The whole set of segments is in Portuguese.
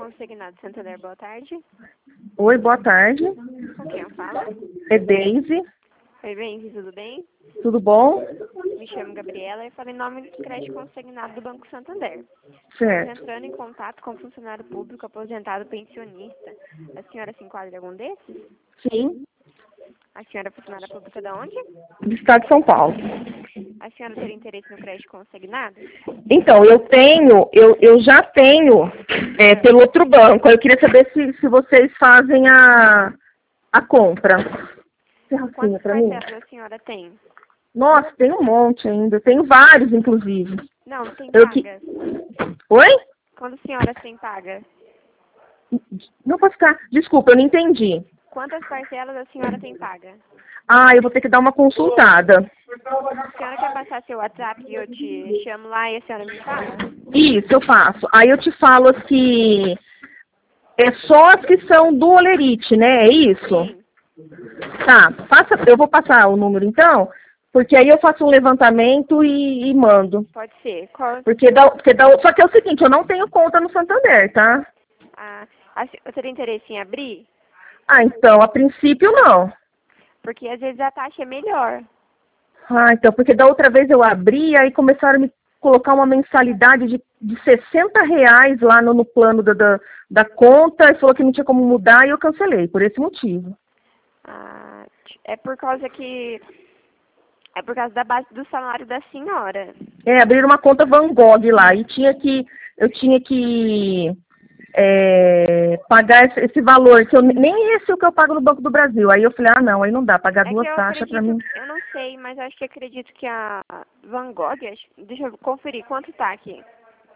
Consignado Santander, boa tarde. Oi, boa tarde. Com quem eu falo? É Deise. Oi, bem, tudo bem? Tudo bom? Me chamo Gabriela e falo em nome do crédito consignado do Banco Santander. Estamos Certo. entrando em contato com funcionário público aposentado pensionista. A senhora se enquadra em algum desses? Sim. A senhora é funcionária pública de onde? Do estado de São Paulo. A senhora teria interesse no crédito consignado? Então, eu já tenho pelo outro banco. Eu queria saber se vocês fazem a compra. Serracinha Quantas pra mim? parcelas a senhora tem? Nossa, tem um monte ainda. Tenho vários, inclusive. Não, tem Eu que... paga. Oi? Quando a senhora tem paga? Não posso ficar. Desculpa, eu não entendi. Quantas parcelas a senhora tem paga? Ah, eu vou ter que dar uma consultada. A senhora quer passar seu WhatsApp e eu te chamo lá e a senhora me fala? Isso, eu faço. Aí eu te falo que é só as que são do Olerite, né? É isso? Sim, Tá, eu vou passar o número então, porque aí eu faço um levantamento e mando. pode ser. Qual, Só que é o seguinte, eu não tenho conta no Santander, tá? eu teria interesse em abrir? Ah, então, a princípio não. Porque às vezes a taxa é melhor. Ah, então, porque da outra vez eu abri, aí começaram a me colocar uma mensalidade de R$ 60 lá no plano da conta, e falou que não tinha como mudar, e eu cancelei, por esse motivo. Ah, é por causa que... É por causa da base do salário da senhora. Abriram uma conta Van Gogh lá, e eu tinha que pagar esse valor, que nem esse é o que eu pago no Banco do Brasil. Aí eu falei, ah não, aí não dá, pagar É que duas eu taxas pra acredito, mim. eu não sei, mas acho que acredito que a Van Gogh, deixa eu conferir quanto tá aqui.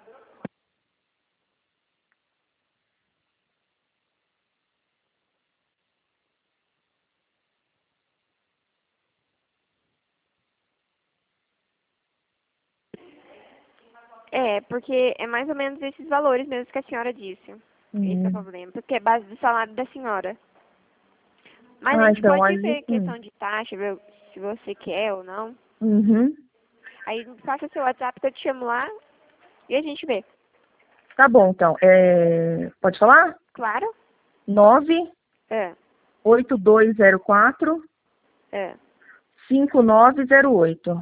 É, porque é mais ou menos esses valores mesmo que a senhora disse. Esse é o problema, porque é base do salário da senhora. Mas a Ah, gente então, pode aí... ver questão de taxa, ver se você quer ou não. Uhum. Aí passa seu WhatsApp que eu te chamo lá e a gente vê. Tá bom, então. Pode falar? Claro? É, 98204 é. 5908.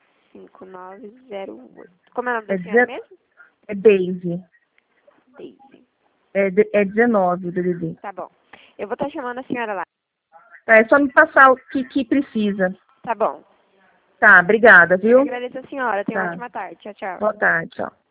5908. Como é o nome É, da senhora mesmo? é Daisy. Daisy. É 19 o DDD. Tá bom. Eu vou estar chamando a senhora lá. É só me passar o que precisa. Tá bom. Tá, obrigada, Eu que viu? agradeço a senhora. Tenha uma Tá. ótima tarde. Tchau, tchau. Boa tarde, tchau.